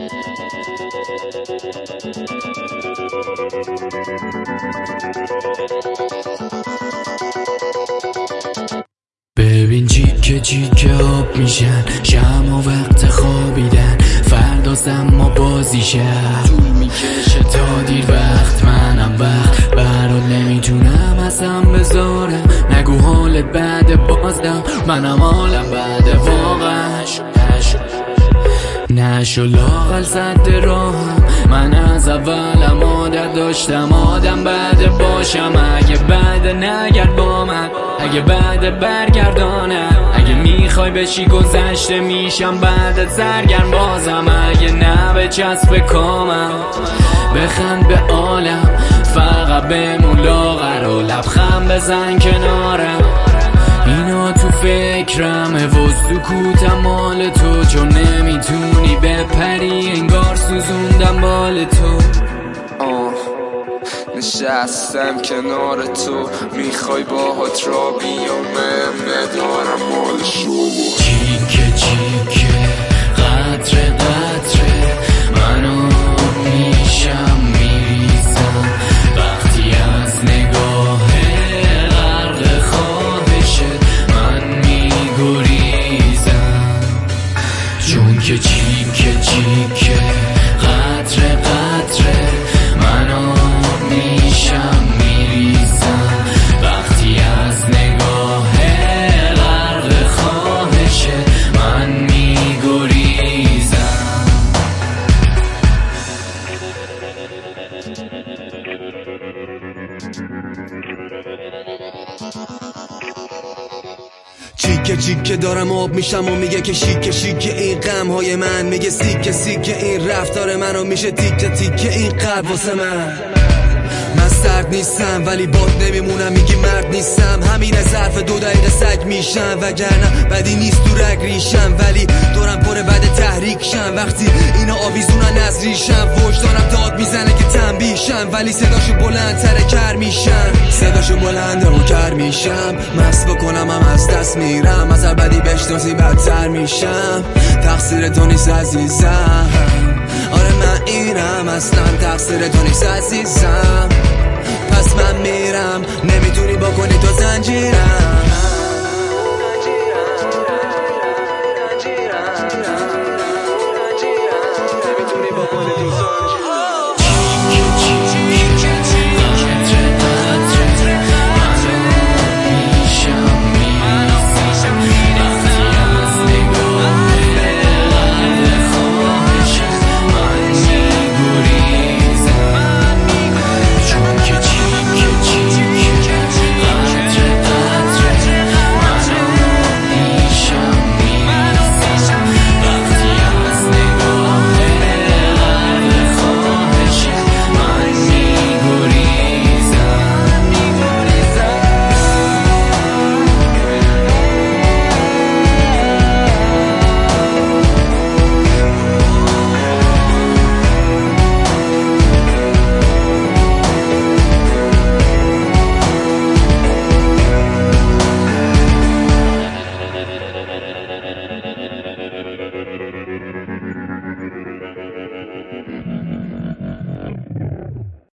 ببین چیکه چیکه آب میشن شمع و وقت خوابیدن، فرداست اما بازیشه طول میکشه تا دیر وقت. منم وقت برات نمیتونم اصلا بذارم، نگو حالت بعد بازدم، منم حالم بعد واقعش نشو لاغل صد راهم. من از اولم عادت داشتم آدم بعد باشم، اگه بعد نگرد با من، اگه بعد برگردانم، اگه میخوای بشی گذشته میشم بعد سرگرم بازم، اگه نه به چسب کامم بخند به عالم، فقط بمون لاغر و لبخند بزن کنارم. اینا تو فکرمه و سکوتم مال تو، چون نمیتونی بپری انگار سوزوندم بال تو. نشستم کنار تو میخوای باهات را بیام، ندارم مال شما. چیکه چیکه قطره قطره منو میشم میریزم، وقتی از نگاه غرق خواهشت من میگریزم. چون که چیکه چیکه قطره قطره منو میشم میریزم، وقتی از نگاه غرق خواهشت من میگریزم. چیکه چیکه دارم آب میشم و میگه که شیکه شیکه این غمهای من، میگه سیکه سیکه این رفتار منو میشه تیکه تیکه این قلب واسه من سرد نیستم ولی باد نمیمونم، میگی مرد نیستم، همین ظرف 2 دقیقه سگ میشم، وگرنه بدی نیست تو رگ ریشم، ولی دورم پره بعد تحریک شم، وقتی اینا آویزونن از ریشم، وجدانم داد میزنه که تنبیه شم، ولی صداشو بلندتره کر میشم، صداشو بلنده و کر میشم، مست بکنم هم از دست میرم، از هر بدی بشناسی بدتر میشم، تقصیر تو نیست عزیزم، آره من اینم اصلا تقصیر تو نیست عزیزم، پس من میرم نمیتونی با کنی تو زنجیرم.